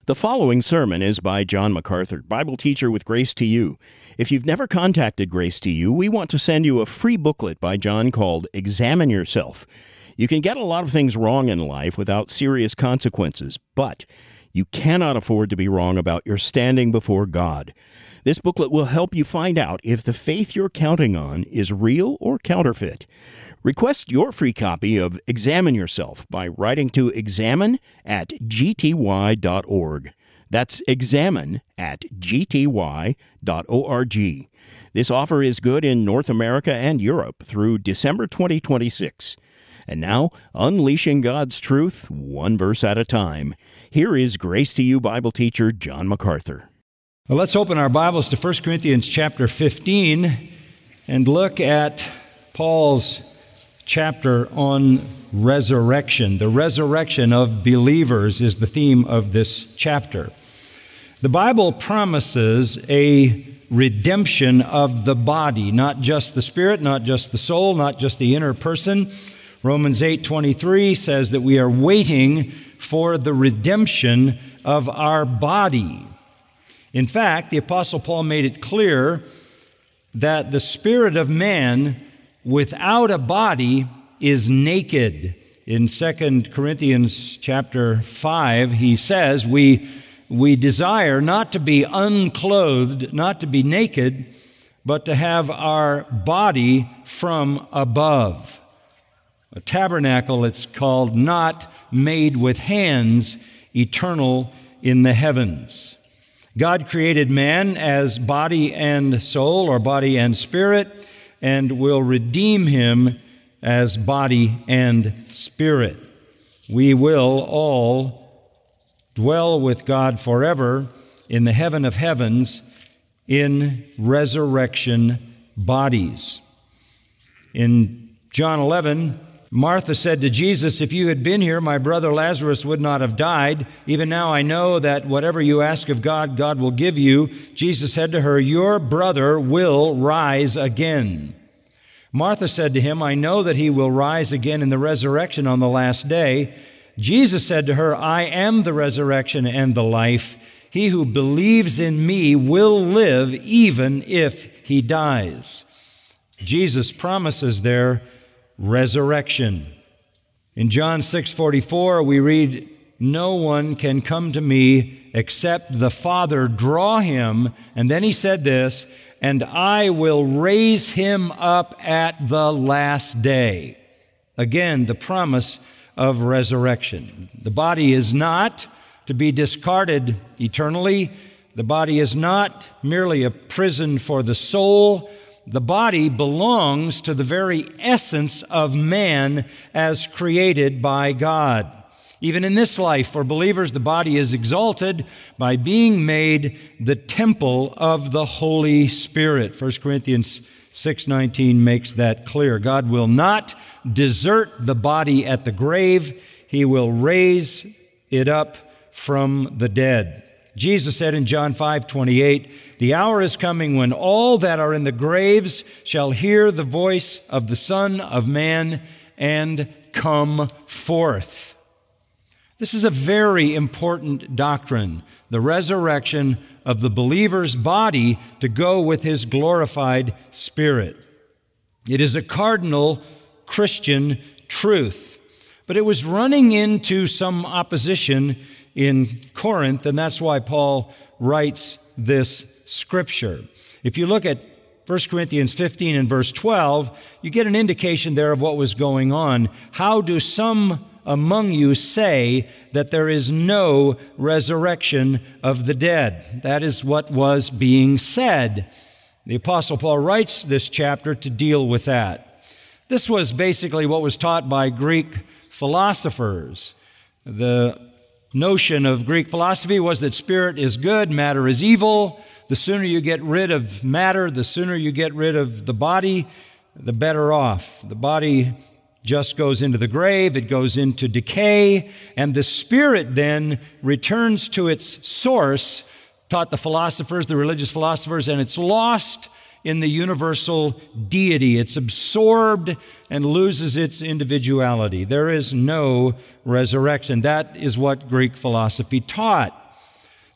The following sermon is by John MacArthur, Bible teacher with Grace to You. If you've never contacted Grace to You, we want to send you a free booklet by John called Examine Yourself. You can get a lot of things wrong in life without serious consequences, but you cannot afford to be wrong about your standing before God. This booklet will help you find out if the faith you're counting on is real or counterfeit. Request your free copy of Examine Yourself by writing to examine@gty.org. That's examine@gty.org. This offer is good in North America and Europe through December 2026. And now, unleashing God's truth, one verse at a time. Here is Grace to You Bible teacher John MacArthur. Well, let's open our Bibles to 1 Corinthians chapter 15 and look at Paul's chapter on resurrection. The resurrection of believers is the theme of this chapter. The Bible promises a redemption of the body, not just the spirit, not just the soul, not just the inner person. Romans 8:23 says that we are waiting for the redemption of our body. In fact, the Apostle Paul made it clear that the spirit of man without a body is naked. In 2 Corinthians chapter 5, he says, we desire not to be unclothed, not to be naked, but to have our body from above. A tabernacle, it's called, not made with hands, eternal in the heavens. God created man as body and soul, or body and spirit, and will redeem him as body and spirit. We will all dwell with God forever in the heaven of heavens in resurrection bodies. In John 11, Martha said to Jesus, "If you had been here, my brother Lazarus would not have died. Even now I know that whatever you ask of God, God will give you." Jesus said to her, "Your brother will rise again." Martha said to him, "I know that he will rise again in the resurrection on the last day." Jesus said to her, "I am the resurrection and the life. He who believes in me will live even if he dies." Jesus promises there resurrection. In John 6:44, we read, "No one can come to me except the Father draw him." And then he said this, "And I will raise him up at the last day." Again, the promise of resurrection. The body is not to be discarded eternally. The body is not merely a prison for the soul. The body belongs to the very essence of man as created by God. Even in this life, for believers, the body is exalted by being made the temple of the Holy Spirit. 1 Corinthians 6:19 makes that clear. God will not desert the body at the grave. He will raise it up from the dead. Jesus said in John 5:28, "The hour is coming when all that are in the graves shall hear the voice of the Son of Man and come forth." This is a very important doctrine, the resurrection of the believer's body to go with his glorified spirit. It is a cardinal Christian truth, but it was running into some opposition in Corinth, and that's why Paul writes this scripture. If you look at 1 Corinthians 15 and verse 12, you get an indication there of what was going on. "How do some among you say that there is no resurrection of the dead?" That is what was being said. The Apostle Paul writes this chapter to deal with that. This was basically what was taught by Greek philosophers. The notion of Greek philosophy was that spirit is good, matter is evil. The sooner you get rid of matter, the sooner you get rid of the body, the better off. The body just goes into the grave, it goes into decay, and the spirit then returns to its source, taught the philosophers, the religious philosophers, and it's lost in the universal deity. It's absorbed and loses its individuality. There is no resurrection. That is what Greek philosophy taught.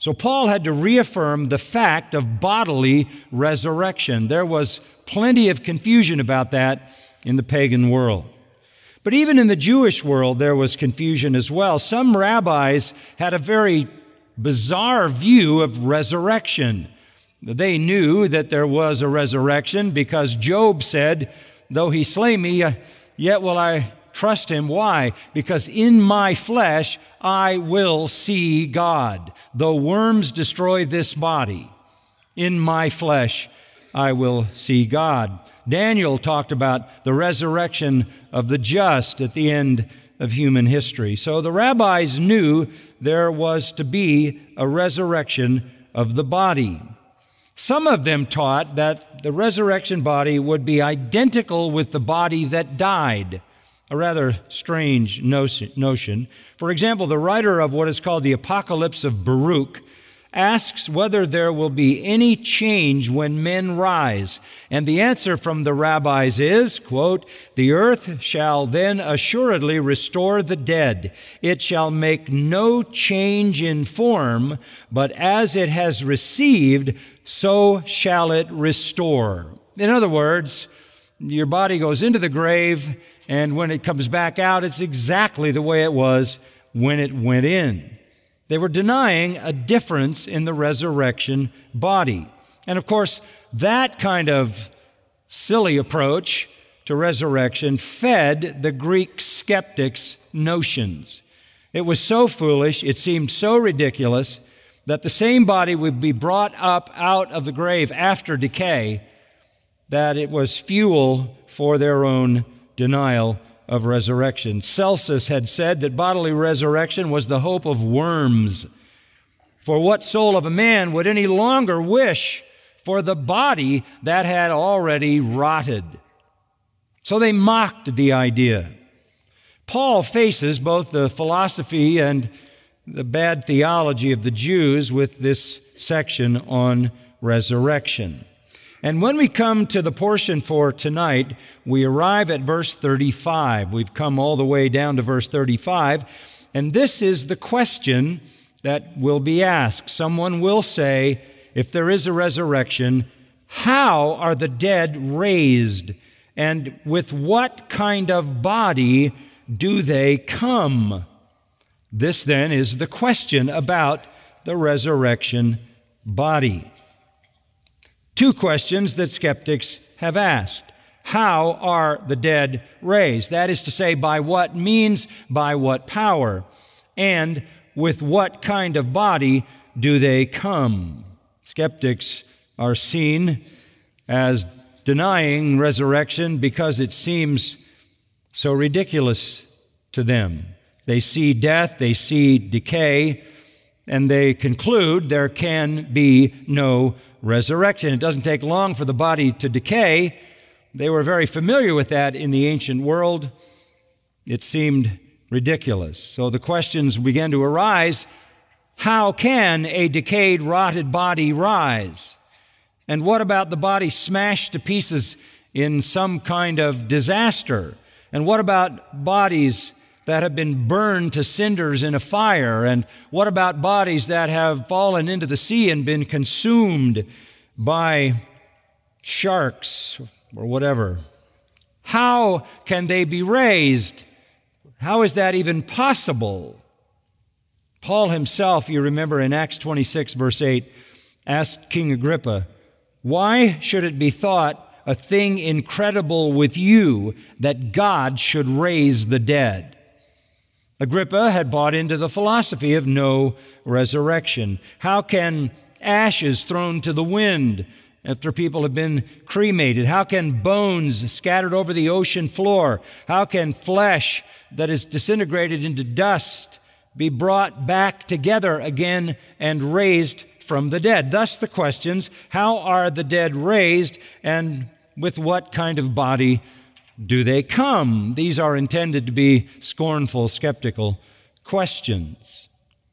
So Paul had to reaffirm the fact of bodily resurrection. There was plenty of confusion about that in the pagan world. But even in the Jewish world, there was confusion as well. Some rabbis had a very bizarre view of resurrection. They knew that there was a resurrection because Job said, "Though he slay me, yet will I trust him." Why? Because in my flesh I will see God. Though worms destroy this body, in my flesh I will see God. Daniel talked about the resurrection of the just at the end of human history. So the rabbis knew there was to be a resurrection of the body. Some of them taught that the resurrection body would be identical with the body that died, a rather strange notion. For example, the writer of what is called the Apocalypse of Baruch asks whether there will be any change when men rise. And the answer from the rabbis is, quote, "The earth shall then assuredly restore the dead. It shall make no change in form, but as it has received, so shall it restore." In other words, your body goes into the grave, and when it comes back out, it's exactly the way it was when it went in. They were denying a difference in the resurrection body. And of course, that kind of silly approach to resurrection fed the Greek skeptics' notions. It was so foolish, it seemed so ridiculous, that the same body would be brought up out of the grave after decay, that it was fuel for their own denial of resurrection. Celsus had said that bodily resurrection was the hope of worms. For what soul of a man would any longer wish for the body that had already rotted? So they mocked the idea. Paul faces both the philosophy and the bad theology of the Jews with this section on resurrection. And when we come to the portion for tonight, we arrive at verse 35. We've come all the way down to verse 35, and this is the question that will be asked. Someone will say, if there is a resurrection, how are the dead raised? And with what kind of body do they come? This then is the question about the resurrection body. Two questions that skeptics have asked. How are the dead raised? That is to say, by what means, by what power, and with what kind of body do they come? Skeptics are seen as denying resurrection because it seems so ridiculous to them. They see death, they see decay, and they conclude there can be no resurrection. It doesn't take long for the body to decay. They were very familiar with that in the ancient world. It seemed ridiculous. So the questions began to arise. How can a decayed, rotted body rise? And what about the body smashed to pieces in some kind of disaster? And what about bodies that have been burned to cinders in a fire? And what about bodies that have fallen into the sea and been consumed by sharks or whatever? How can they be raised? How is that even possible? Paul himself, you remember in Acts 26, verse 8, asked King Agrippa, "Why should it be thought a thing incredible with you that God should raise the dead?" Agrippa had bought into the philosophy of no resurrection. How can ashes thrown to the wind after people have been cremated? How can bones scattered over the ocean floor? How can flesh that is disintegrated into dust be brought back together again and raised from the dead? Thus the questions, how are the dead raised, and with what kind of body do they come? These are intended to be scornful, skeptical questions.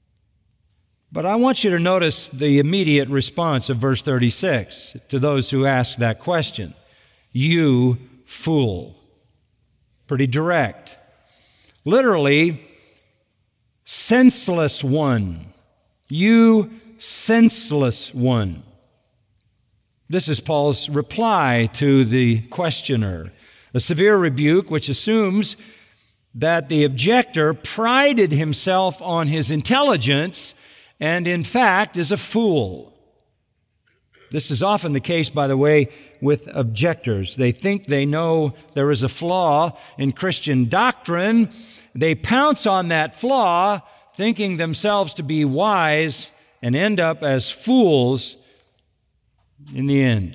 But I want you to notice the immediate response of verse 36 to those who ask that question. You fool. Pretty direct. Literally, senseless one. You senseless one. This is Paul's reply to the questioner, a severe rebuke which assumes that the objector prided himself on his intelligence and in fact is a fool. This is often the case, by the way, with objectors. They think they know there is a flaw in Christian doctrine. They pounce on that flaw, thinking themselves to be wise, and end up as fools in the end.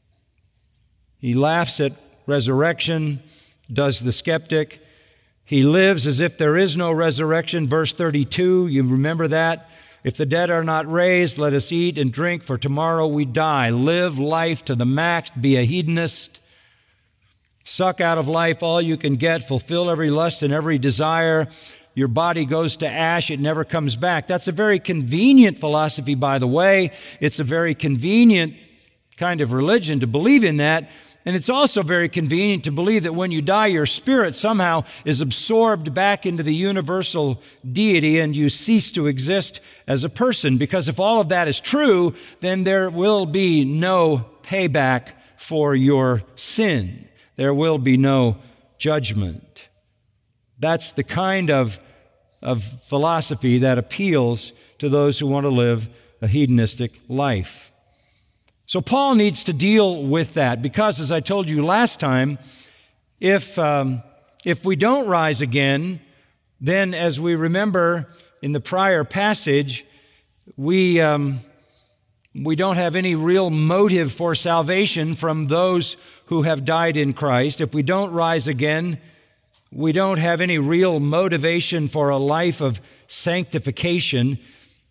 He laughs at resurrection, does the skeptic. He lives as if there is no resurrection. Verse 32, you remember that? If the dead are not raised, let us eat and drink, for tomorrow we die. Live life to the max, be a hedonist. Suck out of life all you can get, fulfill every lust and every desire. Your body goes to ash, it never comes back. That's a very convenient philosophy, by the way. It's a very convenient kind of religion to believe in that. And it's also very convenient to believe that when you die, your spirit somehow is absorbed back into the universal deity and you cease to exist as a person. Because if all of that is true, then there will be no payback for your sin. There will be no judgment. That's the kind of philosophy that appeals to those who want to live a hedonistic life. So Paul needs to deal with that because, as I told you last time, if we don't rise again, then as we remember in the prior passage, we don't have any real motive for salvation from those who have died in Christ. If we don't rise again, we don't have any real motivation for a life of sanctification.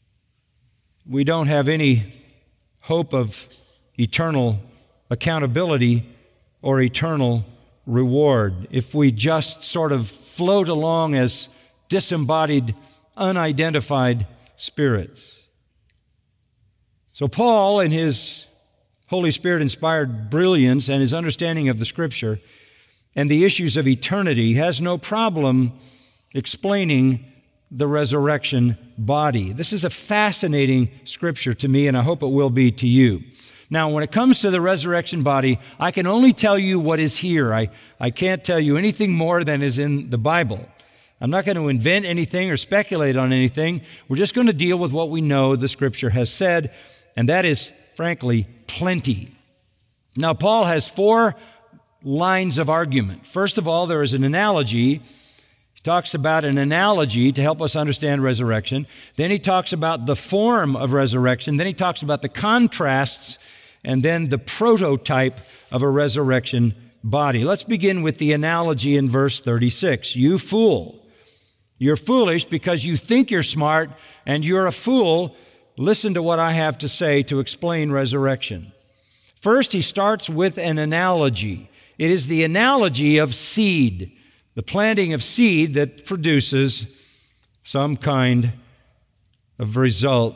We don't have any hope of eternal accountability or eternal reward if we just sort of float along as disembodied, unidentified spirits. So Paul, in his Holy Spirit-inspired brilliance and his understanding of the Scripture and the issues of eternity, has no problem explaining the resurrection body. This is a fascinating Scripture to me, and I hope it will be to you. Now, when it comes to the resurrection body, I can only tell you what is here. I can't tell you anything more than is in the Bible. I'm not going to invent anything or speculate on anything. We're just going to deal with what we know the Scripture has said, and that is, frankly, plenty. Now, Paul has 4 lines of argument. First of all, there is an analogy. He talks about an analogy to help us understand resurrection. Then he talks about the form of resurrection. Then he talks about the contrasts and then the prototype of a resurrection body. Let's begin with the analogy in verse 36. You fool. You're foolish because you think you're smart and you're a fool. Listen to what I have to say to explain resurrection. First, he starts with an analogy. It is the analogy of seed, the planting of seed that produces some kind of result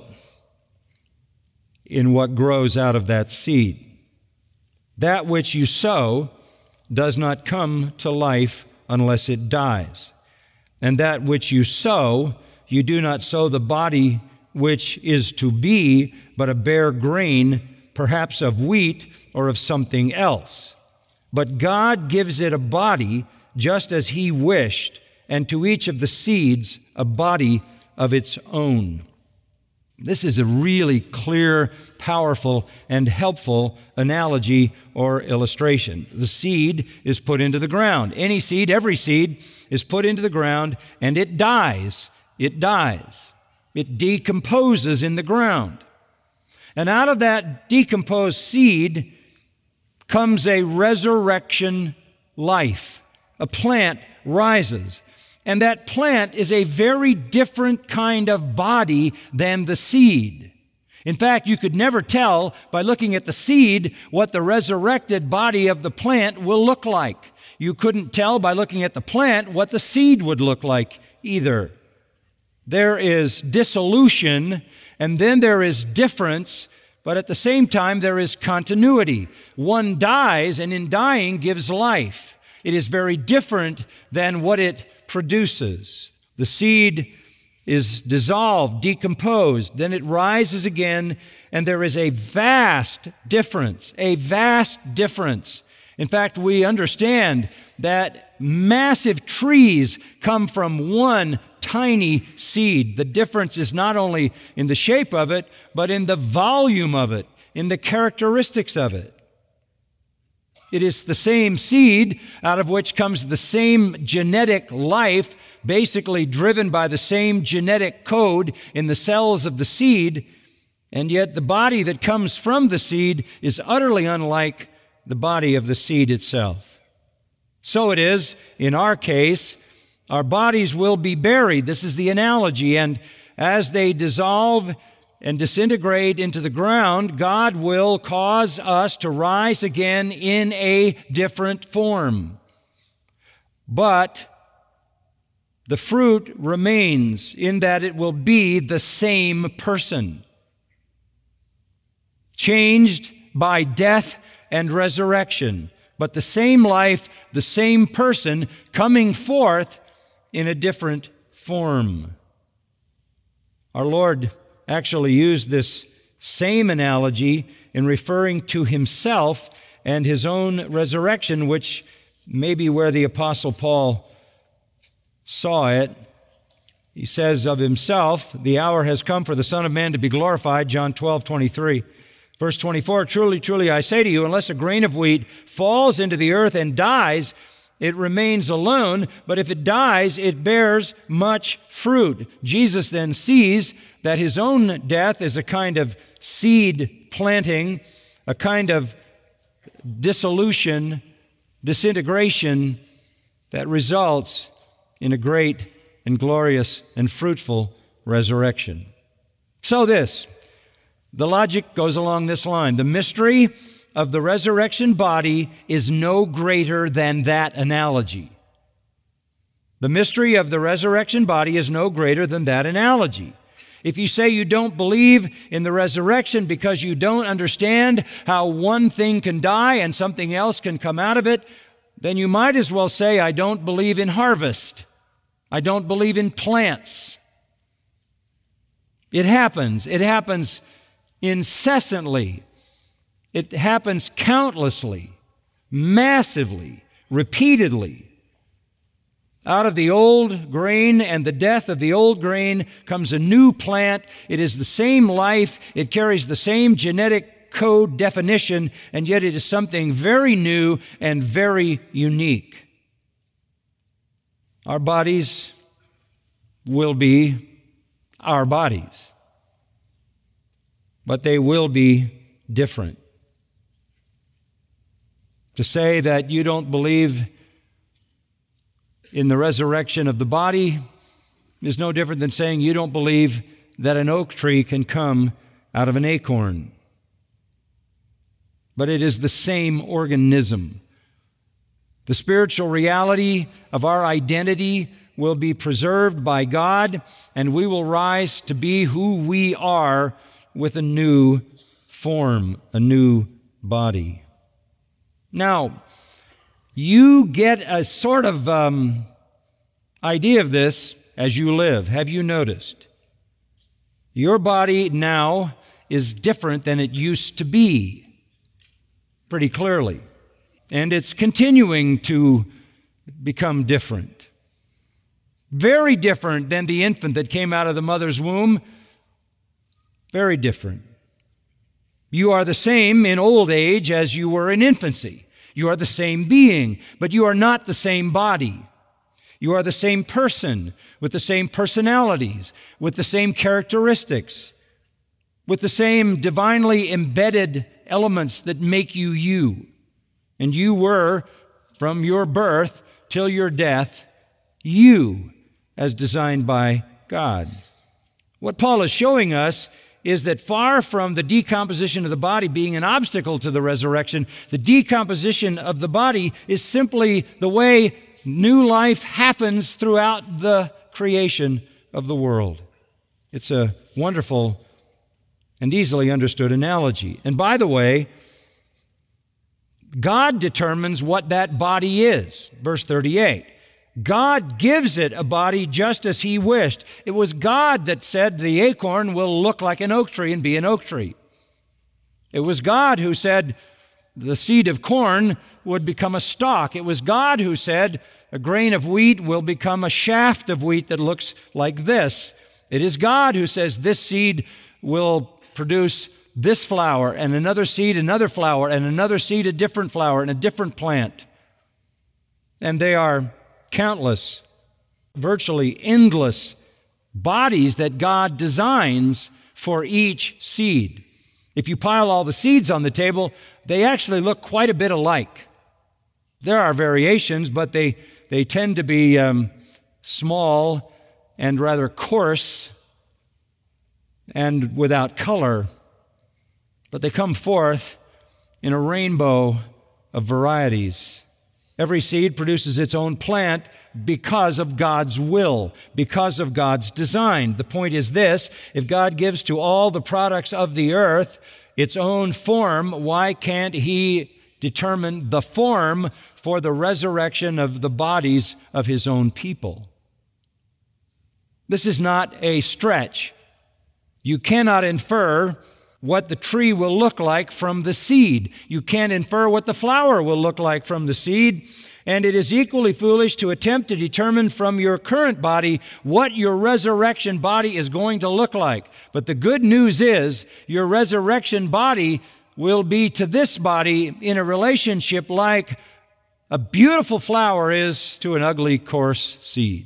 in what grows out of that seed. That which you sow does not come to life unless it dies. And that which you sow, you do not sow the body which is to be, but a bare grain, perhaps of wheat or of something else. But God gives it a body just as He wished, and to each of the seeds a body of its own. This is a really clear, powerful, and helpful analogy or illustration. The seed is put into the ground. Any seed, every seed, is put into the ground, and it dies. It dies. It decomposes in the ground. And out of that decomposed seed comes a resurrection life. A plant rises. And that plant is a very different kind of body than the seed. In fact, you could never tell by looking at the seed what the resurrected body of the plant will look like. You couldn't tell by looking at the plant what the seed would look like either. There is dissolution, and then there is difference, but at the same time there is continuity. One dies, and in dying gives life. It is very different than what it produces. The seed is dissolved, decomposed. Then it rises again, and there is a vast difference, a vast difference. In fact, we understand that massive trees come from one tiny seed. The difference is not only in the shape of it, but in the volume of it, in the characteristics of it. It is the same seed out of which comes the same genetic life, basically driven by the same genetic code in the cells of the seed, and yet the body that comes from the seed is utterly unlike the body of the seed itself. So it is, in our case, our bodies will be buried. This is the analogy, and as they dissolve and disintegrate into the ground, God will cause us to rise again in a different form. But the fruit remains in that it will be the same person, changed by death and resurrection, but the same life, the same person coming forth in a different form. Our Lord actually used this same analogy in referring to himself and his own resurrection, which may be where the Apostle Paul saw it. He says of himself, "The hour has come for the Son of Man to be glorified," John 12:23. Verse 24, "Truly, truly, I say to you, unless a grain of wheat falls into the earth and dies, it remains alone, but if it dies, it bears much fruit." Jesus then sees that his own death is a kind of seed planting, a kind of dissolution, disintegration that results in a great and glorious and fruitful resurrection. So the logic goes along this line. The mystery of the resurrection body is no greater than that analogy. The mystery of the resurrection body is no greater than that analogy. If you say you don't believe in the resurrection because you don't understand how one thing can die and something else can come out of it, then you might as well say, I don't believe in harvest. I don't believe in plants. It happens. It happens incessantly. It happens countlessly, massively, repeatedly. Out of the old grain and the death of the old grain comes a new plant. It is the same life. It carries the same genetic code definition, and yet it is something very new and very unique. Our bodies will be our bodies, but they will be different. To say that you don't believe in the resurrection of the body is no different than saying you don't believe that an oak tree can come out of an acorn. But it is the same organism. The spiritual reality of our identity will be preserved by God, and we will rise to be who we are with a new form, a new body. Now, you get a sort of idea of this as you live. Have you noticed? Your body now is different than it used to be, pretty clearly. And it's continuing to become different. Very different than the infant that came out of the mother's womb. Very different. You are the same in old age as you were in infancy. You are the same being, but you are not the same body. You are the same person with the same personalities, with the same characteristics, with the same divinely embedded elements that make you you. And you were, from your birth till your death, you, as designed by God. What Paul is showing us is that far from the decomposition of the body being an obstacle to the resurrection, the decomposition of the body is simply the way new life happens throughout the creation of the world. It's a wonderful and easily understood analogy. And by the way, God determines what that body is. Verse 38, God gives it a body just as He wished. It was God that said the acorn will look like an oak tree and be an oak tree. It was God who said the seed of corn would become a stalk. It was God who said a grain of wheat will become a shaft of wheat that looks like this. It is God who says this seed will produce this flower, and another seed, another flower, and another seed, a different flower, and a different plant. And they are countless, virtually endless bodies that God designs for each seed. If you pile all the seeds on the table, they actually look quite a bit alike. There are variations, but they tend to be small and rather coarse and without color. But they come forth in a rainbow of varieties. Every seed produces its own plant because of God's will, because of God's design. The point is this: if God gives to all the products of the earth its own form, why can't He determine the form for the resurrection of the bodies of His own people? This is not a stretch. You cannot infer what the tree will look like from the seed. You can't infer what the flower will look like from the seed. And it is equally foolish to attempt to determine from your current body what your resurrection body is going to look like. But the good news is your resurrection body will be to this body in a relationship like a beautiful flower is to an ugly, coarse seed.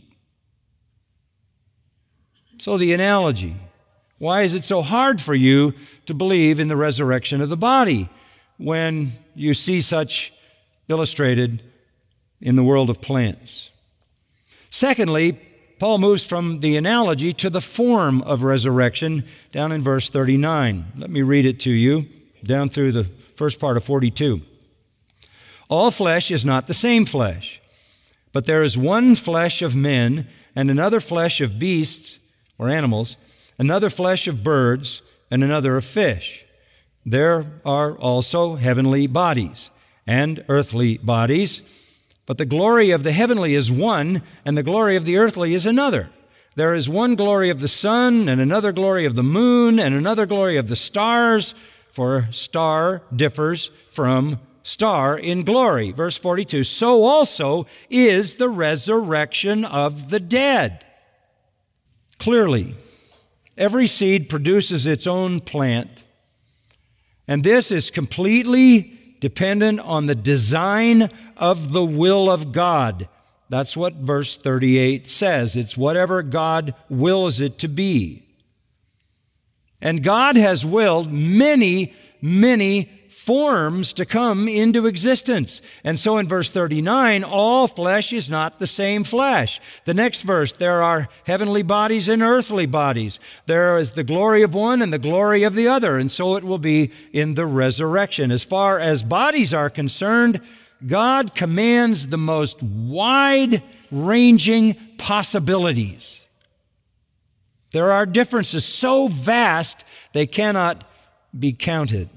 So the analogy: why is it so hard for you to believe in the resurrection of the body when you see such illustrated in the world of plants? Secondly, Paul moves from the analogy to the form of resurrection down in verse 39. Let me read it to you down through the first part of 42. All flesh is not the same flesh, but there is one flesh of men and another flesh of beasts or animals, another flesh of birds, and another of fish. There are also heavenly bodies and earthly bodies, but the glory of the heavenly is one, and the glory of the earthly is another. There is one glory of the sun, and another glory of the moon, and another glory of the stars, for star differs from star in glory. Verse 42, so also is the resurrection of the dead. Clearly, every seed produces its own plant, and this is completely dependent on the design of the will of God. That's what verse 38 says. It's whatever God wills it to be. And God has willed many, many forms to come into existence. And so in verse 39, all flesh is not the same flesh. The next verse, there are heavenly bodies and earthly bodies. There is the glory of one and the glory of the other. And so it will be in the resurrection. As far as bodies are concerned, God commands the most wide-ranging possibilities. There are differences so vast they cannot be counted.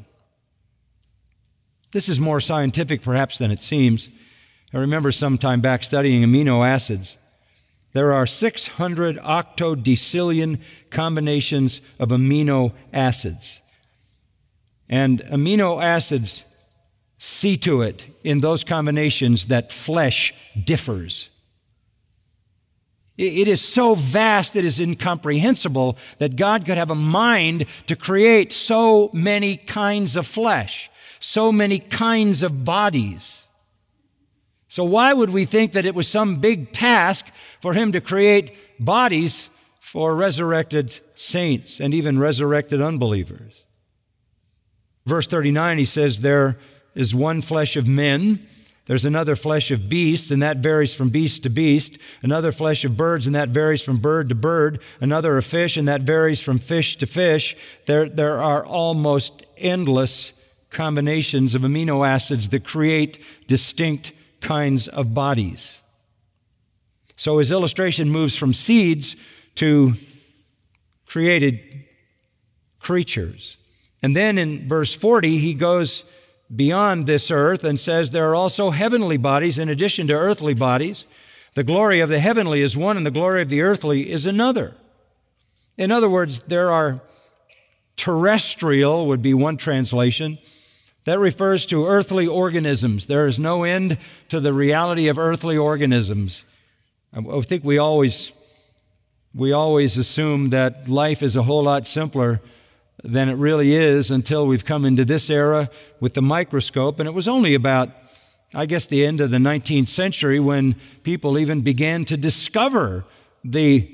This is more scientific perhaps than it seems. I remember some time back studying amino acids. There are 600 octodecillion combinations of amino acids. And amino acids see to it in those combinations that flesh differs. It is so vast, it is incomprehensible that God could have a mind to create so many kinds of flesh, so many kinds of bodies. So why would we think that it was some big task for Him to create bodies for resurrected saints and even resurrected unbelievers? Verse 39, he says, there is one flesh of men, there's another flesh of beasts, and that varies from beast to beast, another flesh of birds, and that varies from bird to bird, another of fish, and that varies from fish to fish. There are almost endless combinations of amino acids that create distinct kinds of bodies. So his illustration moves from seeds to created creatures. And then in verse 40, he goes beyond this earth and says there are also heavenly bodies in addition to earthly bodies. The glory of the heavenly is one, and the glory of the earthly is another. In other words, there are terrestrial, would be one translation. That refers to earthly organisms. There is no end to the reality of earthly organisms. I think we always assume that life is a whole lot simpler than it really is until we've come into this era with the microscope. And it was only about, I guess, the end of the 19th century when people even began to discover the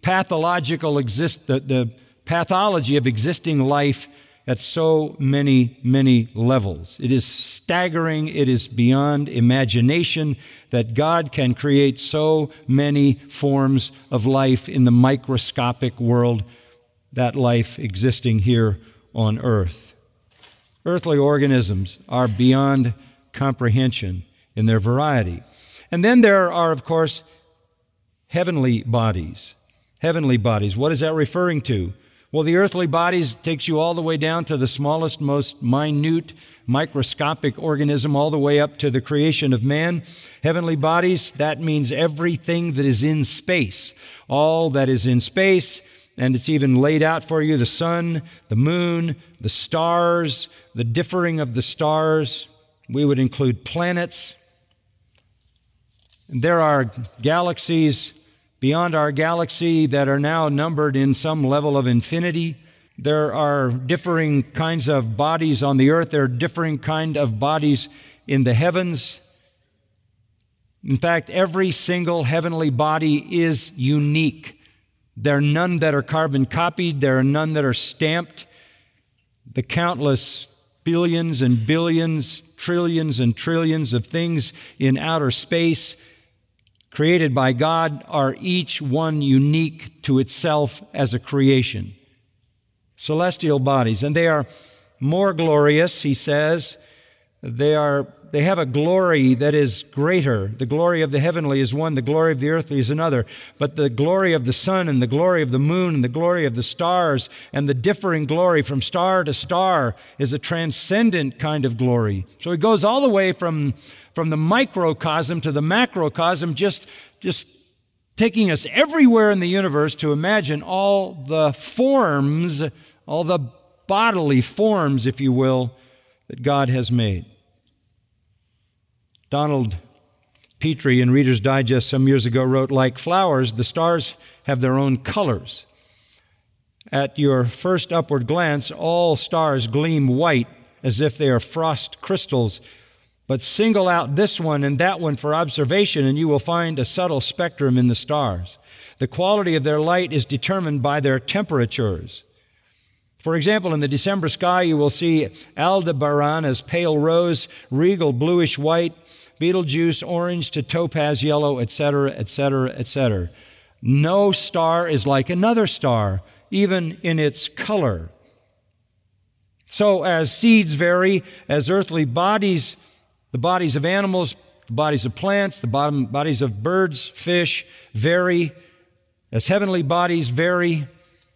the pathology of existing life at so many, many levels. It is staggering. It is beyond imagination that God can create so many forms of life in the microscopic world, that life existing here on earth. Earthly organisms are beyond comprehension in their variety. And then there are, of course, heavenly bodies. Heavenly bodies. What is that referring to? Well, the earthly bodies takes you all the way down to the smallest, most minute, microscopic organism, all the way up to the creation of man. Heavenly bodies, that means everything that is in space. All that is in space, and it's even laid out for you, the sun, the moon, the stars, the differing of the stars. We would include planets. There are galaxies beyond our galaxy that are now numbered in some level of infinity. There are differing kinds of bodies on the earth. There are differing kind of bodies in the heavens. In fact, every single heavenly body is unique. There are none that are carbon copied. There are none that are stamped. The countless billions and billions, trillions and trillions of things in outer space created by God are each one unique to itself as a creation. Celestial bodies, and they are more glorious, he says. They have a glory that is greater. The glory of the heavenly is one, the glory of the earthly is another. But the glory of the sun and the glory of the moon and the glory of the stars and the differing glory from star to star is a transcendent kind of glory. So it goes all the way from the microcosm to the macrocosm, just taking us everywhere in the universe to imagine all the forms, all the bodily forms, if you will, that God has made. Donald Petrie in Reader's Digest some years ago wrote, like flowers, the stars have their own colors. At your first upward glance, all stars gleam white as if they are frost crystals. But single out this one and that one for observation, and you will find a subtle spectrum in the stars. The quality of their light is determined by their temperatures. For example, in the December sky, you will see Aldebaran as pale rose, Regal bluish white, Betelgeuse orange to topaz yellow, etc., etc., etc. No star is like another star, even in its color. So as seeds vary, as earthly bodies, the bodies of animals, the bodies of plants, the bodies of birds, fish vary, as heavenly bodies vary,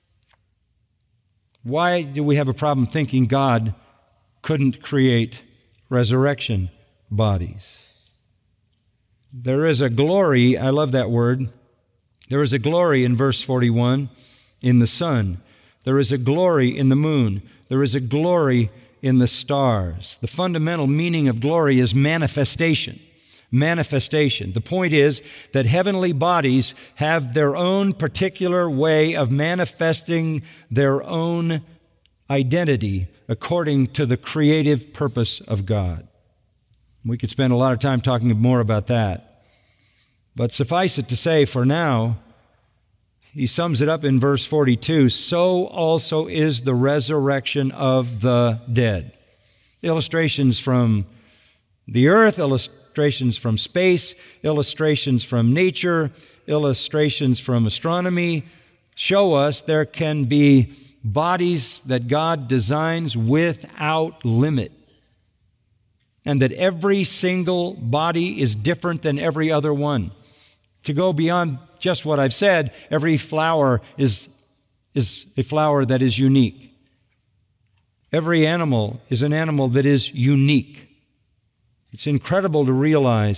why do we have a problem thinking God couldn't create resurrection bodies? There is a glory, I love that word. There is a glory in verse 41 in the sun. There is a glory in the moon. There is a glory in the stars. The fundamental meaning of glory is manifestation. Manifestation. The point is that heavenly bodies have their own particular way of manifesting their own identity according to the creative purpose of God. We could spend a lot of time talking more about that. But suffice it to say, for now, he sums it up in verse 42, so also is the resurrection of the dead. Illustrations from the earth, illustrations from space, illustrations from nature, illustrations from astronomy show us there can be bodies that God designs without limit, and that every single body is different than every other one. To go beyond just what I've said, every flower is a flower that is unique. Every animal is an animal that is unique. It's incredible to realize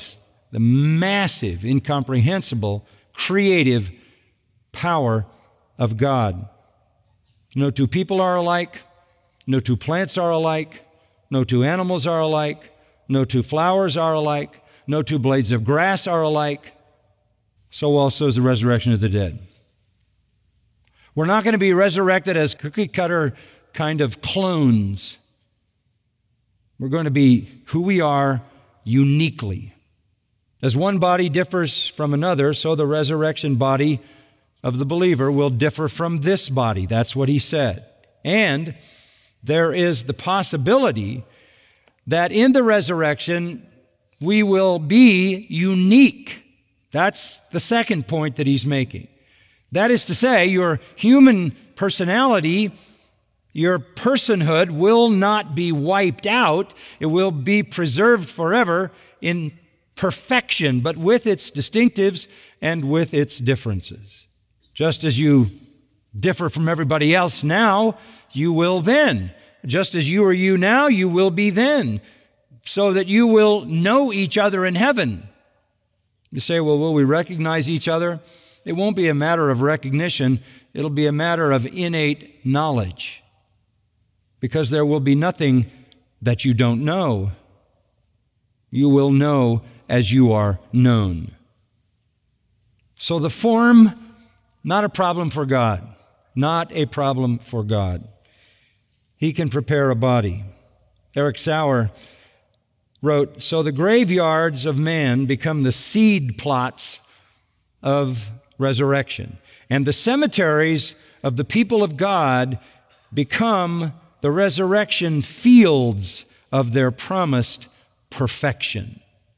the massive, incomprehensible, creative power of God. No two people are alike. No two plants are alike. No two animals are alike. No two flowers are alike. No two blades of grass are alike. So also is the resurrection of the dead. We're not going to be resurrected as cookie-cutter kind of clones. We're going to be who we are uniquely. As one body differs from another, so the resurrection body of the believer will differ from this body. That's what he said. And there is the possibility that in the resurrection, we will be unique. That's the second point that he's making. That is to say, your human personality, your personhood will not be wiped out. It will be preserved forever in perfection, but with its distinctives and with its differences. Just as you differ from everybody else now, you will then. Just as you are you now, you will be then, so that you will know each other in heaven. You say, well, will we recognize each other? It won't be a matter of recognition. It'll be a matter of innate knowledge, because there will be nothing that you don't know. You will know as you are known. So the form, not a problem for God. Not a problem for God. He can prepare a body. Eric Sauer wrote, so the graveyards of man become the seed plots of resurrection, and the cemeteries of the people of God become the resurrection fields of their promised perfection.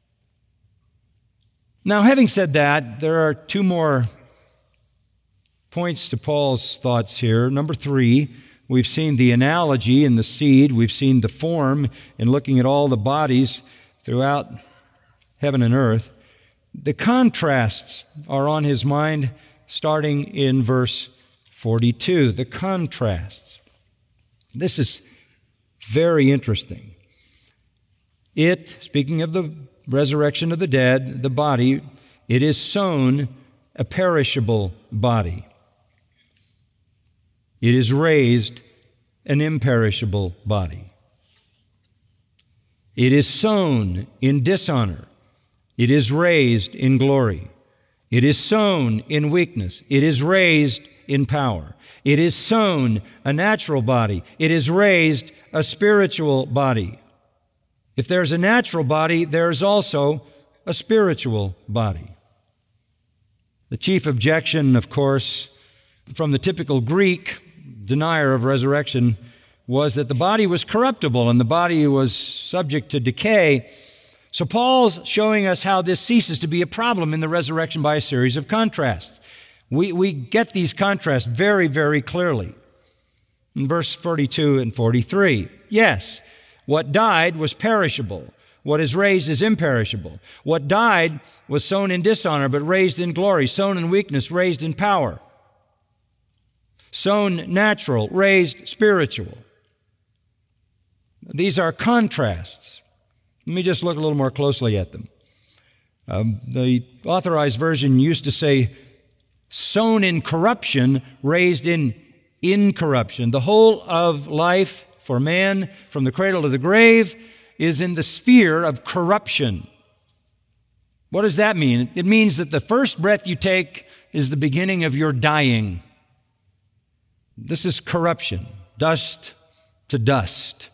Now, having said that, there are two more points to Paul's thoughts here. Number 3, we've seen the analogy in the seed. We've seen the form in looking at all the bodies throughout heaven and earth. The contrasts are on his mind starting in verse 42. The contrasts. This is very interesting. It, speaking of the resurrection of the dead, the body, it is sown a perishable body. It is raised an imperishable body. It is sown in dishonor. It is raised in glory. It is sown in weakness. It is raised in power. It is sown a natural body. It is raised a spiritual body. If there's a natural body, there is also a spiritual body. The chief objection, of course, from the typical Greek denier of resurrection was that the body was corruptible and the body was subject to decay. So Paul's showing us how this ceases to be a problem in the resurrection by a series of contrasts. We get these contrasts very, very clearly. In verse 42 and 43, yes, what died was perishable. What is raised is imperishable. What died was sown in dishonor, but raised in glory. Sown in weakness, raised in power. Sown natural, raised spiritual. These are contrasts. Let me just look a little more closely at them. The Authorized Version used to say, sown in corruption, raised in incorruption. The whole of life for man, from the cradle to the grave, is in the sphere of corruption. What does that mean? It means that the first breath you take is the beginning of your dying. This is corruption, dust to dust.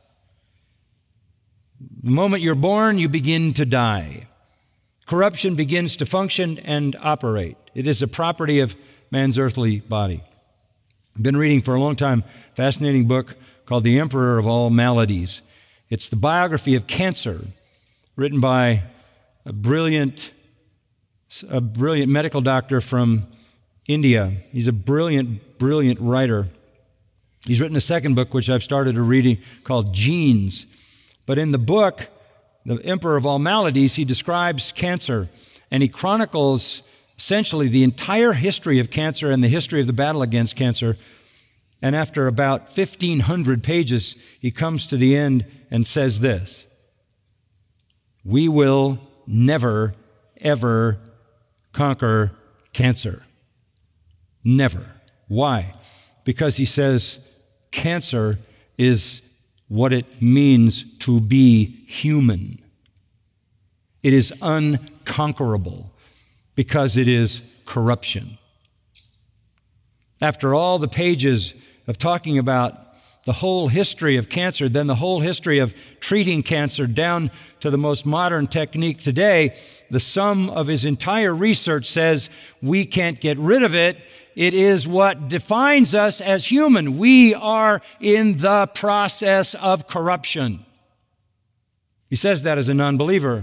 The moment you're born, you begin to die. Corruption begins to function and operate. It is a property of man's earthly body. I've been reading for a long time a fascinating book called The Emperor of All Maladies. It's the biography of cancer, written by a brilliant medical doctor from India. He's a brilliant writer. He's written a second book, which I've started reading, called Genes. But in the book, The Emperor of All Maladies, he describes cancer, and he chronicles essentially the entire history of cancer and the history of the battle against cancer. And after about 1,500 pages, he comes to the end and says this: we will never ever conquer cancer. Never. Why? Because he says cancer is what it means to be human. It is unconquerable because it is corruption. After all the pages of talking about the whole history of cancer, then the whole history of treating cancer down to the most modern technique today, the sum of his entire research says we can't get rid of it. It is what defines us as human. We are in the process of corruption. He says that as a non-believer.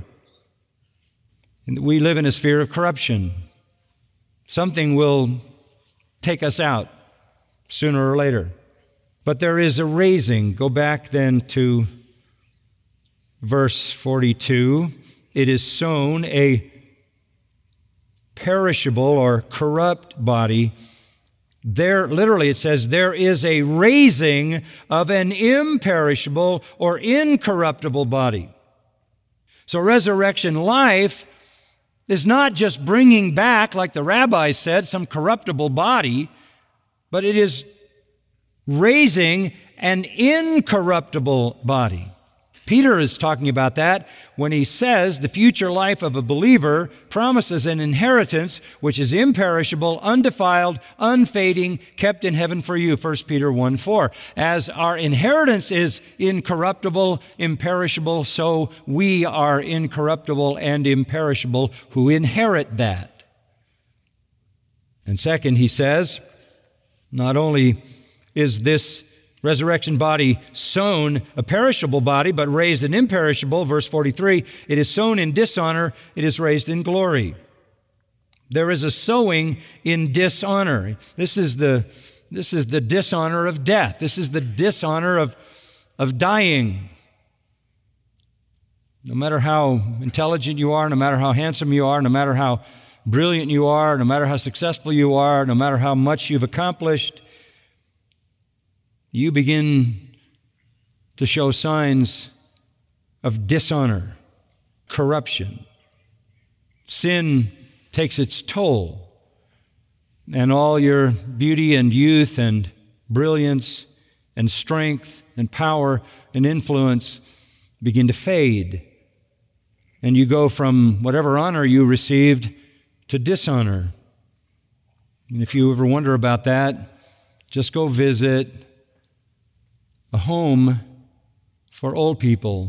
We live in a sphere of corruption. Something will take us out sooner or later. But there is a raising. Go back then to verse 42. It is sown a perishable or corrupt body. There, literally it says, there is a raising of an imperishable or incorruptible body. So resurrection life is not just bringing back, like the rabbi said, some corruptible body, but it is raising an incorruptible body. Peter is talking about that when he says the future life of a believer promises an inheritance which is imperishable, undefiled, unfading, kept in heaven for you, 1 Peter 1:4. As our inheritance is incorruptible, imperishable, so we are incorruptible and imperishable who inherit that. And second, he says, not only is this resurrection body sown a perishable body, but raised an imperishable, verse 43, it is sown in dishonor, it is raised in glory. There is a sowing in dishonor. This is the dishonor of death. This is the dishonor of dying. No matter how intelligent you are, no matter how handsome you are, no matter how brilliant you are, no matter how successful you are, no matter how much you've accomplished, you begin to show signs of dishonor, corruption. Sin takes its toll, and all your beauty and youth and brilliance and strength and power and influence begin to fade. And you go from whatever honor you received to dishonor. And if you ever wonder about that, just go visit a home for old people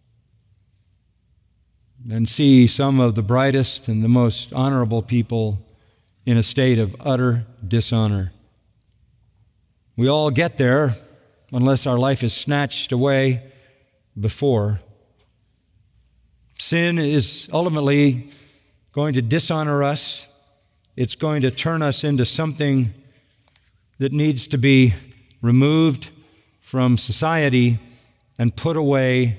and see some of the brightest and the most honorable people in a state of utter dishonor. We all get there unless our life is snatched away before. Sin is ultimately going to dishonor us. It's going to turn us into something that needs to be removed from society and put away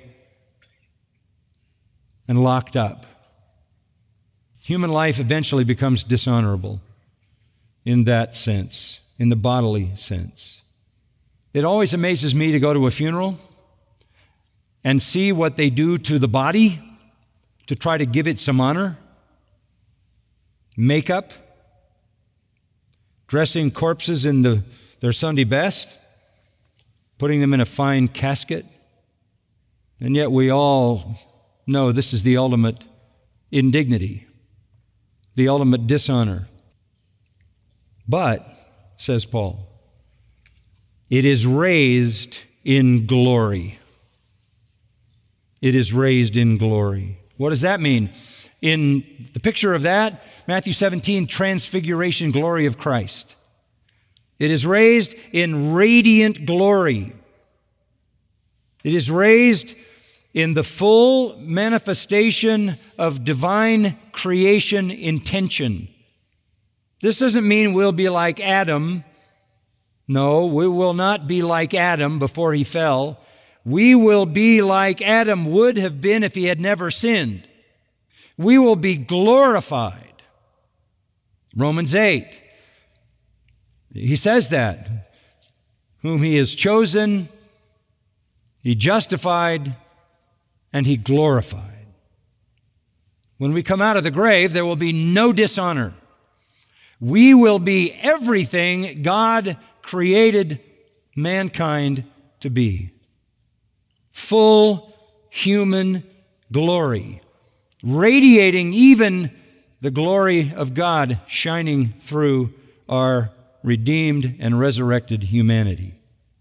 and locked up. Human life eventually becomes dishonorable in that sense, in the bodily sense. It always amazes me to go to a funeral and see what they do to the body to try to give it some honor. Makeup, dressing corpses in their Sunday best, putting them in a fine casket. And yet we all know this is the ultimate indignity, the ultimate dishonor. But, says Paul, it is raised in glory. It is raised in glory. What does that mean? In the picture of that, Matthew 17, transfiguration glory of Christ. It is raised in radiant glory. It is raised in the full manifestation of divine creation intention. This doesn't mean we'll be like Adam. No, we will not be like Adam before he fell. We will be like Adam would have been if he had never sinned. We will be glorified. Romans 8. He says that. Whom he has chosen, he justified, and he glorified. When we come out of the grave, there will be no dishonor. We will be everything God created mankind to be. Full human glory, radiating even the glory of God shining through our redeemed and resurrected humanity.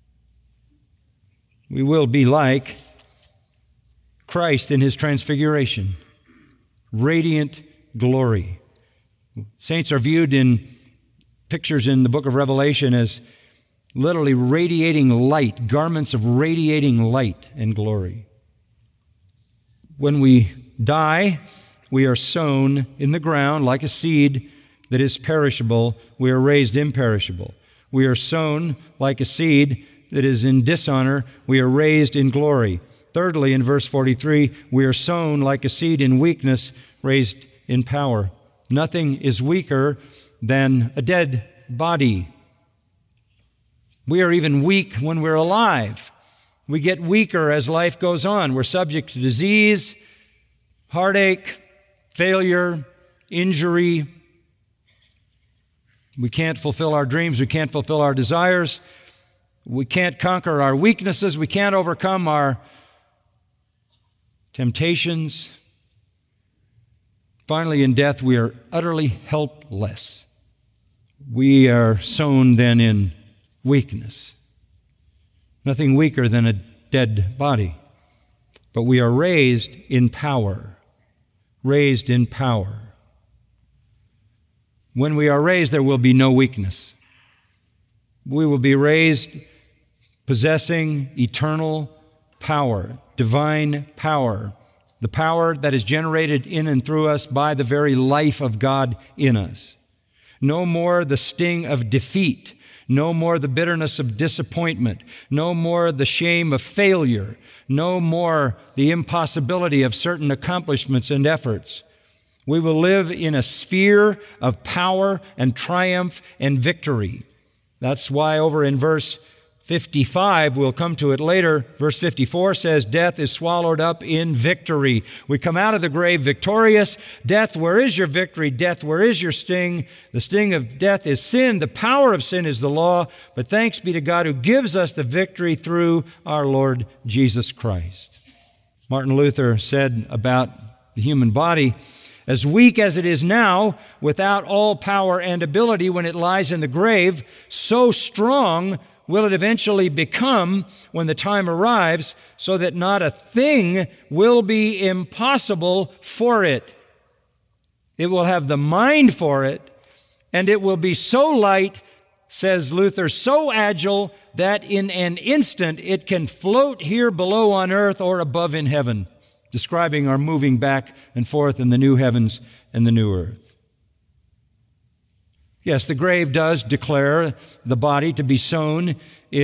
We will be like Christ in his transfiguration, radiant glory. Saints are viewed in pictures in the book of Revelation as literally radiating light, garments of radiating light and glory. When we die, we are sown in the ground like a seed that is perishable. We are raised imperishable. We are sown like a seed that is in dishonor. We are raised in glory. Thirdly, in verse 43, we are sown like a seed in weakness, raised in power. Nothing is weaker than a dead body. We are even weak when we're alive. We get weaker as life goes on. We're subject to disease, heartache, failure, injury. We can't fulfill our dreams. We can't fulfill our desires. We can't conquer our weaknesses. We can't overcome our temptations. Finally, in death, we are utterly helpless. We are sown then in weakness. Nothing weaker than a dead body. But we are raised in power. Raised in power. When we are raised, there will be no weakness. We will be raised possessing eternal power, divine power, the power that is generated in and through us by the very life of God in us. No more the sting of defeat, no more the bitterness of disappointment, no more the shame of failure, no more the impossibility of certain accomplishments and efforts. We will live in a sphere of power and triumph and victory. That's why over in verse 55, we'll come to it later, verse 54 says, death is swallowed up in victory. We come out of the grave victorious. Death, where is your victory? Death, where is your sting? The sting of death is sin. The power of sin is the law. But thanks be to God who gives us the victory through our Lord Jesus Christ. Martin Luther said about the human body, as weak as it is now, without all power and ability when it lies in the grave, so strong will it eventually become when the time arrives, so that not a thing will be impossible for it. It will have the mind for it, and it will be so light, says Luther, so agile that in an instant it can float here below on earth or above in heaven, describing our moving back and forth in the new heavens and the new earth. Yes, the grave does declare the body to be sown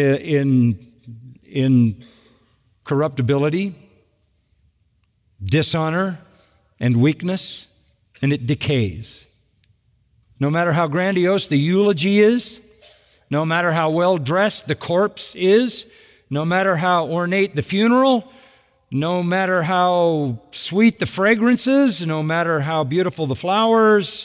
in corruptibility, dishonor, and weakness, and it decays. No matter how grandiose the eulogy is, no matter how well dressed the corpse is, no matter how ornate the funeral, no matter how sweet the fragrances, no matter how beautiful the flowers,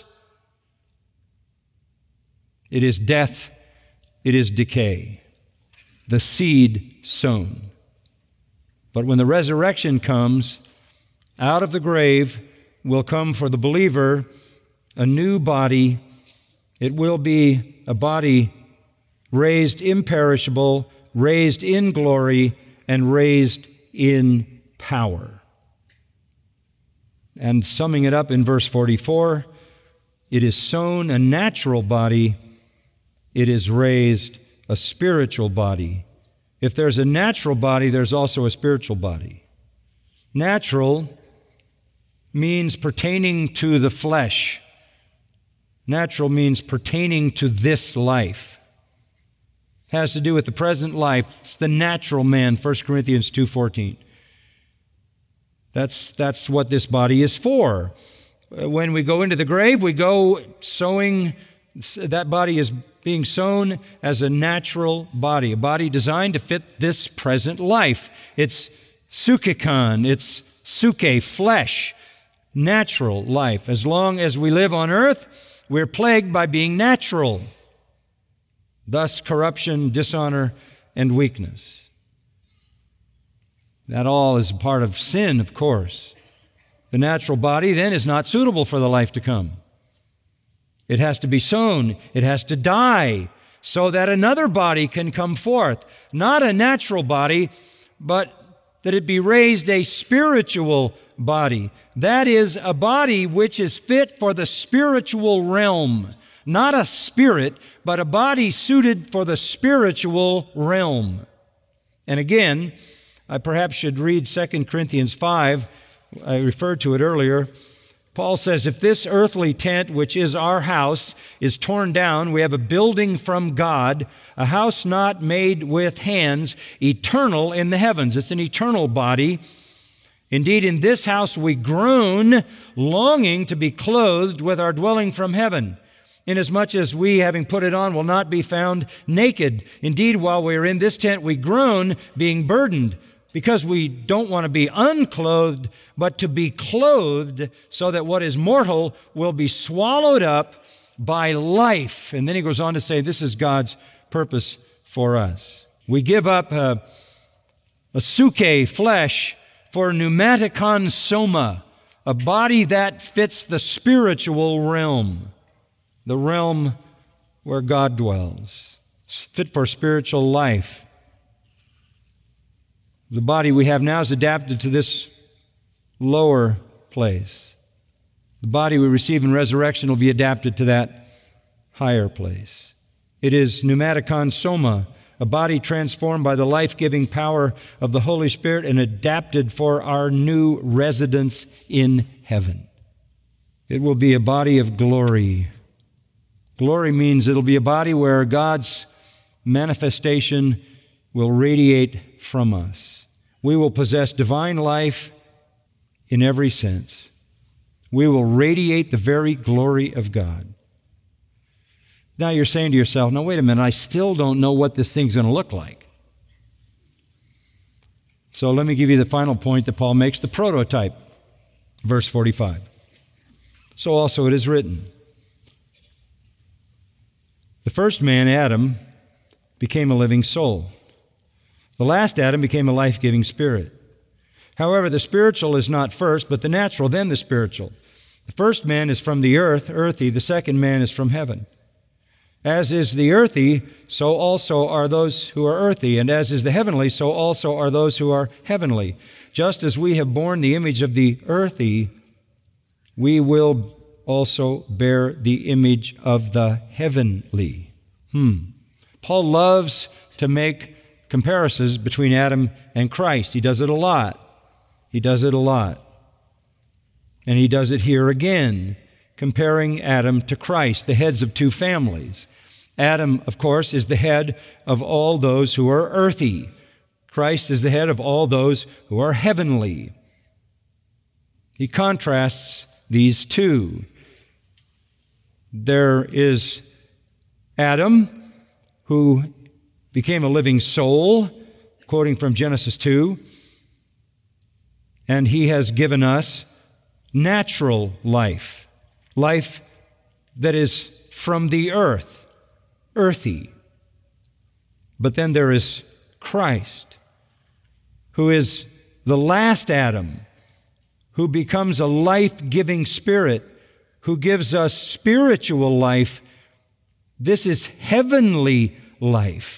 it is death, it is decay, the seed sown. But when the resurrection comes, out of the grave will come for the believer a new body. It will be a body raised imperishable, raised in glory, and raised in power. And summing it up in verse 44, it is sown a natural body, it is raised a spiritual body. If there's a natural body, there's also a spiritual body. Natural means pertaining to the flesh. Natural means pertaining to this life. It has to do with the present life. It's the natural man, 1 Corinthians 2:14. That's what this body is for. When we go into the grave, we go sowing. That body is being sown as a natural body, a body designed to fit this present life. It's psychikon, it's suke, flesh. natural life. As long as we live on earth, we're plagued by being natural. Thus, corruption, dishonor, and weakness. That all is a part of sin, of course. The natural body then is not suitable for the life to come. It has to be sown. It has to die so that another body can come forth. Not a natural body, but that it be raised a spiritual body. That is, a body which is fit for the spiritual realm. Not a spirit, but a body suited for the spiritual realm. And again, I perhaps should read 2 Corinthians 5. I referred to it earlier. Paul says, if this earthly tent, which is our house, is torn down, we have a building from God, a house not made with hands, eternal in the heavens. It's an eternal body. Indeed, in this house we groan, longing to be clothed with our dwelling from heaven, inasmuch as we, having put it on, will not be found naked. Indeed, while we are in this tent, we groan, being burdened, because we don't want to be unclothed, but to be clothed, so that what is mortal will be swallowed up by life. And then he goes on to say, this is God's purpose for us. We give up a suke, flesh, for pneumatikon soma, a body that fits the spiritual realm, the realm where God dwells. It's fit for spiritual life. The body we have now is adapted to this lower place. The body we receive in resurrection will be adapted to that higher place. It is pneumatikon soma, a body transformed by the life-giving power of the Holy Spirit and adapted for our new residence in heaven. It will be a body of glory. Glory means it'll be a body where God's manifestation will radiate from us. We will possess divine life in every sense. We will radiate the very glory of God. Now you're saying to yourself, now wait a minute, I still don't know what this thing's going to look like. So let me give you the final point that Paul makes, the prototype. Verse 45. So also it is written, the first man, Adam, became a living soul. The last Adam became a life-giving spirit. However, the spiritual is not first, but the natural, then the spiritual. The first man is from the earth, earthy. The second man is from heaven. As is the earthy, so also are those who are earthy. And as is the heavenly, so also are those who are heavenly. Just as we have borne the image of the earthy, we will also bear the image of the heavenly. Paul loves to make comparisons between Adam and Christ. He does it a lot. He does it a lot. And he does it here again, comparing Adam to Christ, the heads of two families. Adam, of course, is the head of all those who are earthy. Christ is the head of all those who are heavenly. He contrasts these two. There is Adam, who became a living soul, quoting from Genesis 2, and he has given us natural life, life that is from the earth, earthy. But then there is Christ, who is the last Adam, who becomes a life-giving spirit, who gives us spiritual life. This is heavenly life.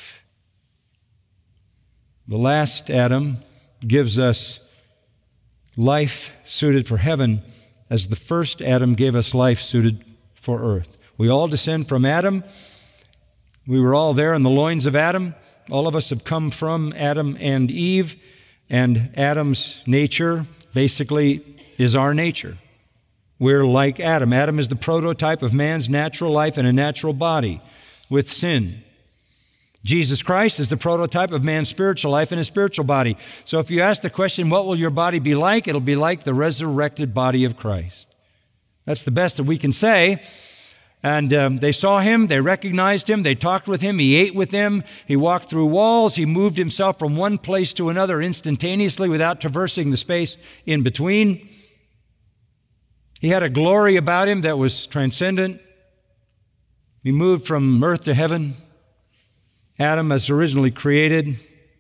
The last Adam gives us life suited for heaven, as the first Adam gave us life suited for earth. We all descend from Adam. We were all there in the loins of Adam. All of us have come from Adam and Eve, and Adam's nature basically is our nature. We're like Adam. Adam is the prototype of man's natural life and a natural body with sin. Jesus Christ is the prototype of man's spiritual life and a spiritual body. So if you ask the question, what will your body be like? It'll be like the resurrected body of Christ. That's the best that we can say. And they saw him, they recognized him, they talked with him, he ate with them, he walked through walls, he moved himself from one place to another instantaneously without traversing the space in between. He had a glory about him that was transcendent. He moved from earth to heaven. Adam, as originally created,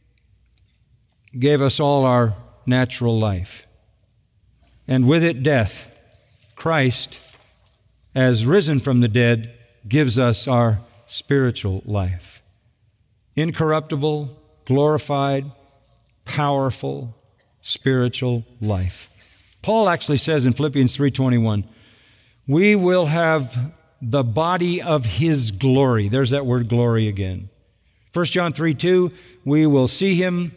gave us all our natural life. And with it, death. Christ, as risen from the dead, gives us our spiritual life. Incorruptible, glorified, powerful, spiritual life. Paul actually says in Philippians 3:21, we will have the body of His glory. There's that word glory again. 1 John 3:2, we will see Him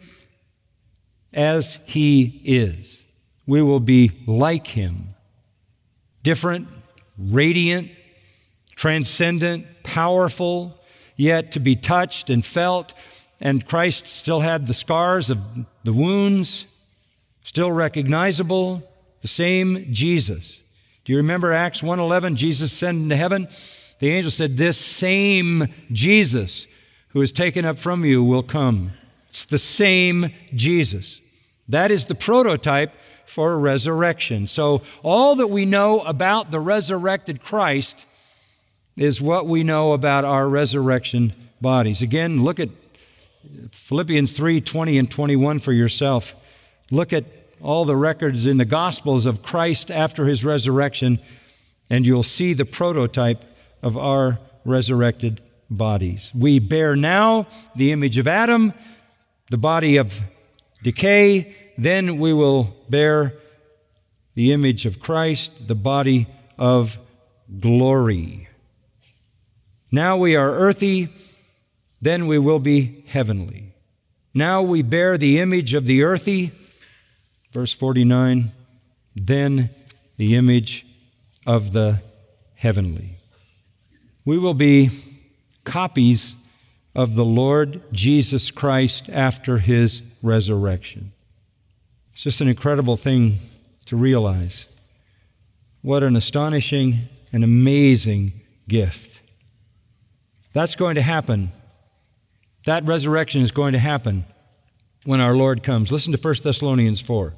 as He is. We will be like Him. Different, radiant, transcendent, powerful, yet to be touched and felt. And Christ still had the scars of the wounds, still recognizable, the same Jesus. Do you remember Acts 1:11? Jesus ascended into heaven. The angel said, this same Jesus who is taken up from you will come. It's the same Jesus. That is the prototype for resurrection. So all that we know about the resurrected Christ is what we know about our resurrection bodies. Again, look at Philippians 3:20 and 21 for yourself. Look at all the records in the Gospels of Christ after His resurrection, and you'll see the prototype of our resurrected bodies. We bear now the image of Adam, the body of decay. Then we will bear the image of Christ, the body of glory. Now we are earthy, then we will be heavenly. Now we bear the image of the earthy, verse 49, then the image of the heavenly. We will be copies of the Lord Jesus Christ after His resurrection. It's just an incredible thing to realize. What an astonishing and amazing gift. That's going to happen. That resurrection is going to happen when our Lord comes. Listen to 1 Thessalonians 4.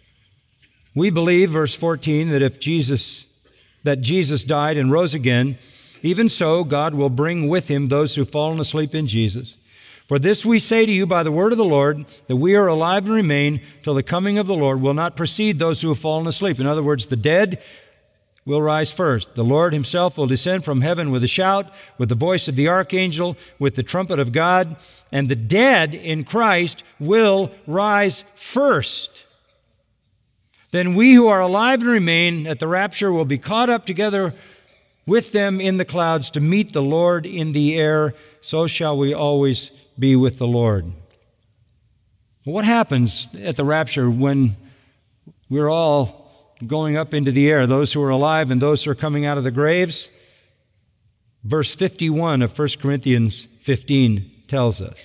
We believe, verse 14, that Jesus died and rose again, even so God will bring with Him those who've fallen asleep in Jesus. For this we say to you by the word of the Lord, that we are alive and remain till the coming of the Lord will not precede those who have fallen asleep. In other words, the dead will rise first. The Lord Himself will descend from heaven with a shout, with the voice of the archangel, with the trumpet of God, and the dead in Christ will rise first. Then we who are alive and remain at the rapture will be caught up together with them in the clouds to meet the Lord in the air. So shall we always be with the Lord. What happens at the rapture when we're all going up into the air, those who are alive and those who are coming out of the graves? Verse 51 of 1 Corinthians 15 tells us,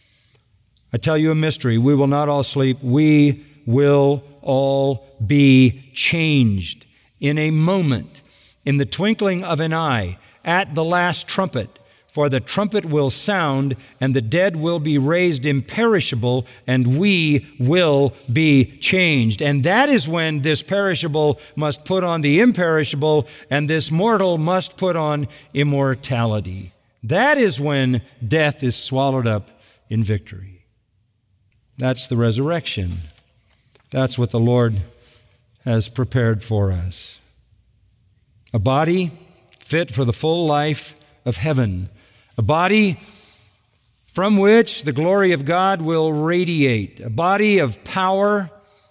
I tell you a mystery, we will not all sleep, we will all be changed in a moment, in the twinkling of an eye, at the last trumpet. For the trumpet will sound, and the dead will be raised imperishable, and we will be changed. And that is when this perishable must put on the imperishable, and this mortal must put on immortality. That is when death is swallowed up in victory. That's the resurrection. That's what the Lord has prepared for us. A body fit for the full life of heaven. A body from which the glory of God will radiate. A body of power.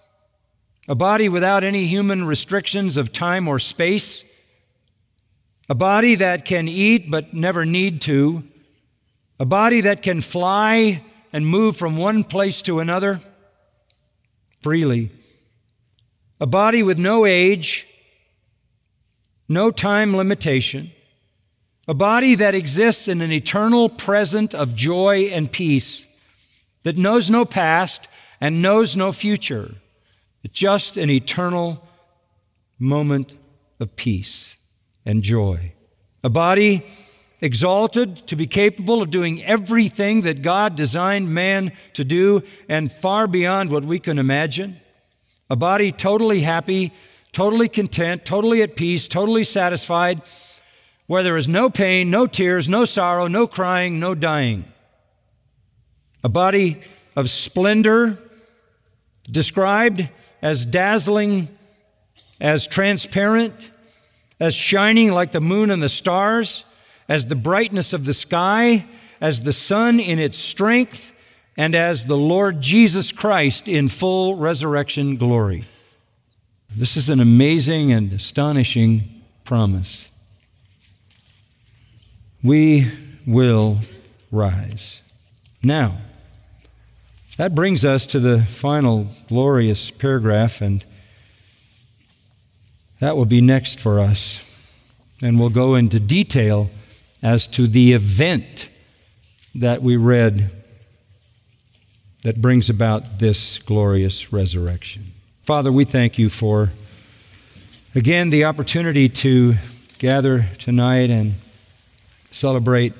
A body without any human restrictions of time or space. A body that can eat but never need to. A body that can fly and move from one place to another freely. A body with no age, no time limitation. A body that exists in an eternal present of joy and peace, that knows no past and knows no future. It's just an eternal moment of peace and joy. A body exalted to be capable of doing everything that God designed man to do and far beyond what we can imagine. A body totally happy, totally content, totally at peace, totally satisfied, where there is no pain, no tears, no sorrow, no crying, no dying. A body of splendor described as dazzling, as transparent, as shining like the moon and the stars, as the brightness of the sky, as the sun in its strength, and as the Lord Jesus Christ in full resurrection glory. This is an amazing and astonishing promise. We will rise. Now, that brings us to the final glorious paragraph, and that will be next for us. And we'll go into detail as to the event that we read that brings about this glorious resurrection. Father, we thank you for, again, the opportunity to gather tonight and celebrate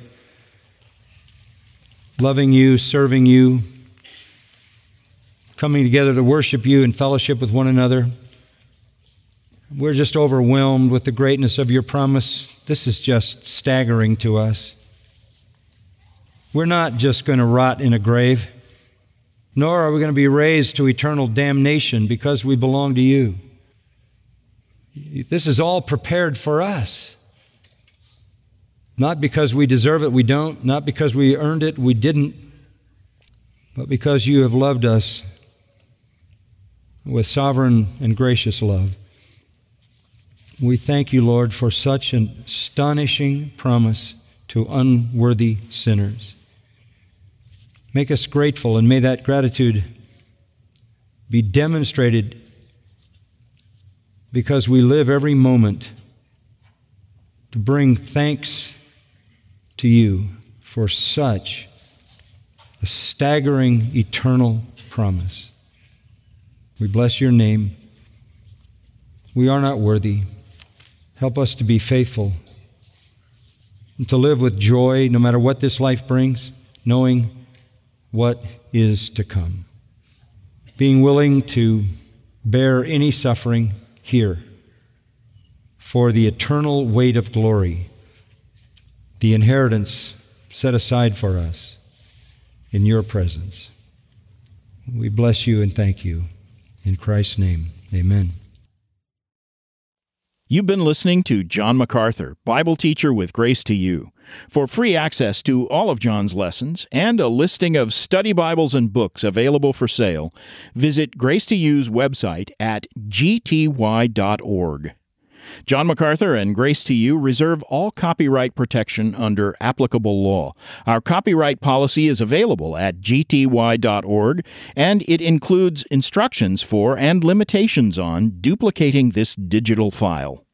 loving you, serving you, coming together to worship you and fellowship with one another. We're just overwhelmed with the greatness of your promise. This is just staggering to us. We're not just going to rot in a grave, nor are we going to be raised to eternal damnation because we belong to you. This is all prepared for us. Not because we deserve it, we don't. Not because we earned it, we didn't. But because you have loved us with sovereign and gracious love. We thank you, Lord, for such an astonishing promise to unworthy sinners. Make us grateful, and may that gratitude be demonstrated because we live every moment to bring thanks to you for such a staggering eternal promise. We bless your name. We are not worthy. Help us to be faithful and to live with joy no matter what this life brings, knowing what is to come. Being willing to bear any suffering here for the eternal weight of glory, the inheritance set aside for us in your presence. We bless you and thank you. In Christ's name, amen. You've been listening to John MacArthur, Bible teacher with Grace to You. For free access to all of John's lessons and a listing of study Bibles and books available for sale, visit Grace to You's website at gty.org. John MacArthur and Grace to You reserve all copyright protection under applicable law. Our copyright policy is available at gty.org, and it includes instructions for and limitations on duplicating this digital file.